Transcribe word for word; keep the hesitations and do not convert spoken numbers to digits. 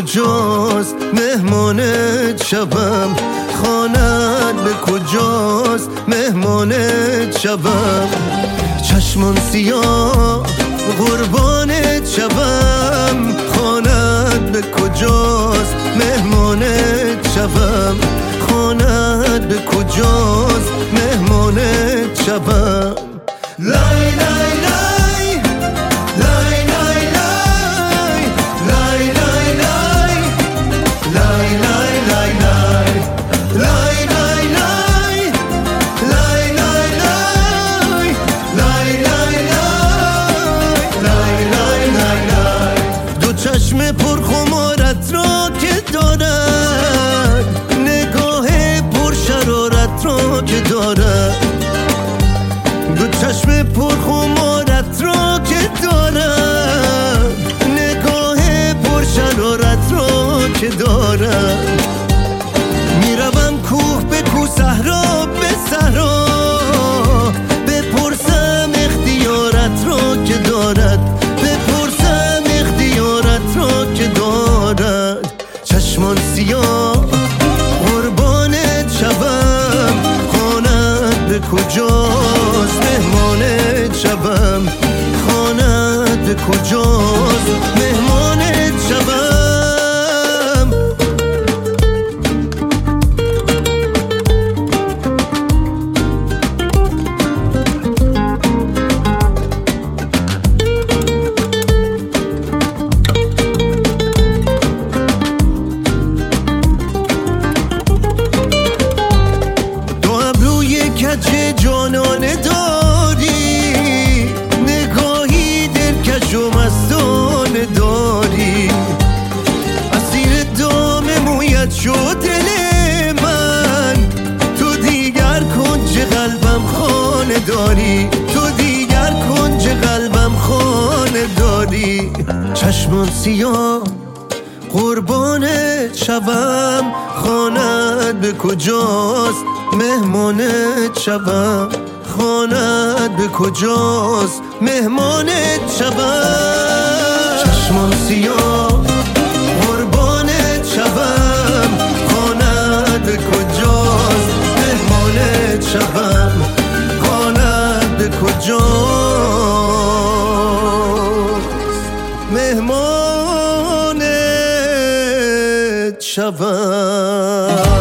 کجاست مهمانت شبم، خانت به کجاست مهمانت شبم، چشمان سیاه قربانت شبم، خانت به کجاست مهمانت شبم، خانت به کجاست مهمانت شبم. لای لای لای لای لای لای لای لای لای لای لای لای لای لای لای لای لای دو چشم پرخمارت را که دارد، نگاه پرشرارت را که دارد، دو چشم پرخمارت را که دارد، نگاه پرشرارت را که دارد. میروم کوه به کوه، صحرا به صحرا، بپرسم اختیارت را که دارد، بپرسم اختیارت را که دارد. چشمان سیاه قربانت شبم، خانت به کجاست مهمانت شبم، خانت به کجاست مهمانت شبم. کج جانانه داری، نگاهی دلکش و مستانه داری، اسیر دام مویت شد دل من، تو دیگر کنج قلبم خانه داری، تو دیگر کنج قلبم خانه داری. چشمان سیاه قربانت شبم، خانت به کجاست مهمانت شبم، خانت به کجاست مهمانت شبم. چشمان سیاه قربانت شبم، خانت به کجاست مهمانت شبم، خانت به کجاست مهمانت شبم.